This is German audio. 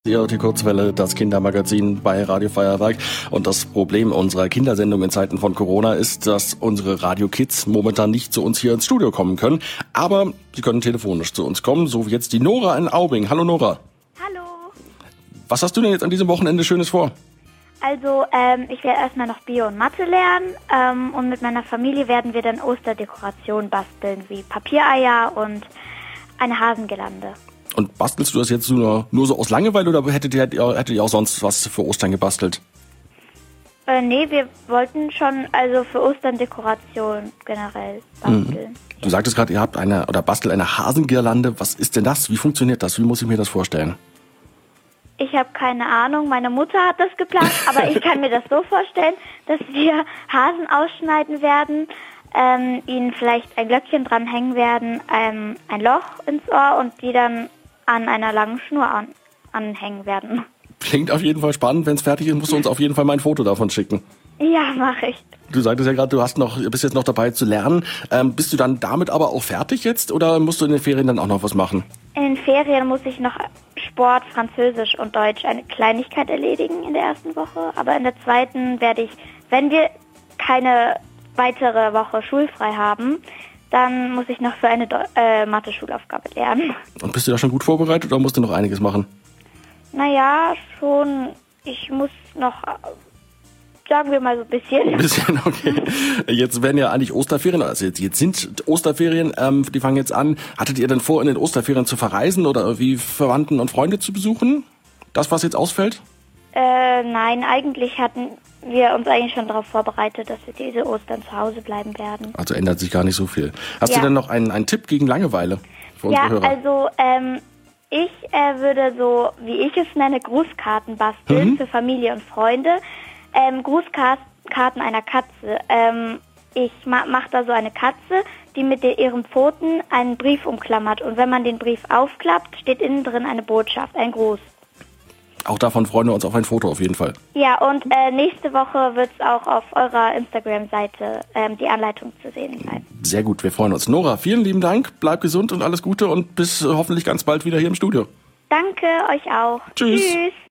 Hier die Kurzwelle, das Kindermagazin bei Radio Feuerwerk. Und das Problem unserer Kindersendung in Zeiten von Corona ist, dass unsere Radio Kids momentan nicht zu uns hier ins Studio kommen können. Aber sie können telefonisch zu uns kommen, so wie jetzt die Nora in Aubing. Hallo Nora. Hallo. Was hast du denn jetzt an diesem Wochenende Schönes vor? Also, ich werde erstmal noch Bio und Mathe lernen und mit meiner Familie werden wir dann Osterdekorationen basteln, wie Papiereier und eine Hasengirlande. Und bastelst du das jetzt nur so aus Langeweile oder hättet ihr auch sonst was für Ostern gebastelt? Nee, wir wollten schon also für Ostern Dekoration generell basteln. Du sagtest gerade, ihr habt bastelt eine Hasengirlande. Was ist denn das? Wie funktioniert das? Wie muss ich mir das vorstellen? Ich habe keine Ahnung, meine Mutter hat das geplant, aber ich kann mir das so vorstellen, dass wir Hasen ausschneiden werden, ihnen vielleicht ein Glöckchen dranhängen werden, ein Loch ins Ohr und die dann an einer langen Schnur anhängen werden. Klingt auf jeden Fall spannend. Wenn es fertig ist, musst du uns auf jeden Fall mal ein Foto davon schicken. Ja, mache ich. Du sagtest ja gerade, bist jetzt noch dabei zu lernen. Bist du dann damit aber auch fertig jetzt oder musst du in den Ferien dann auch noch was machen? In den Ferien muss ich noch Sport, Französisch und Deutsch eine Kleinigkeit erledigen in der ersten Woche. Aber in der zweiten werde ich, wenn wir keine weitere Woche schulfrei haben, dann muss ich noch für eine Mathe-Schulaufgabe lernen. Und bist du da schon gut vorbereitet oder musst du noch einiges machen? Naja, schon. Ich muss noch, sagen wir mal so ein bisschen. Ein bisschen, okay. Jetzt werden ja eigentlich Osterferien, also jetzt sind Osterferien, die fangen jetzt an. Hattet ihr denn vor, in den Osterferien zu verreisen oder irgendwie Verwandten und Freunde zu besuchen? Das, was jetzt ausfällt? Nein, eigentlich hatten wir uns eigentlich schon darauf vorbereitet, dass wir diese Ostern zu Hause bleiben werden. Also ändert sich gar nicht so viel. Hast du denn noch einen Tipp gegen Langeweile für unsere Hörer? Also ich würde so, wie ich es nenne, Grußkarten basteln für Familie und Freunde. Grußkarten einer Katze. Ich mache da so eine Katze, die mit ihren Pfoten einen Brief umklammert. Und wenn man den Brief aufklappt, steht innen drin eine Botschaft, ein Gruß. Auch davon freuen wir uns auf ein Foto auf jeden Fall. Ja, und nächste Woche wird es auch auf eurer Instagram-Seite die Anleitung zu sehen sein. Sehr gut, wir freuen uns. Nora, vielen lieben Dank, bleib gesund und alles Gute und bis hoffentlich ganz bald wieder hier im Studio. Danke, euch auch. Tschüss. Tschüss.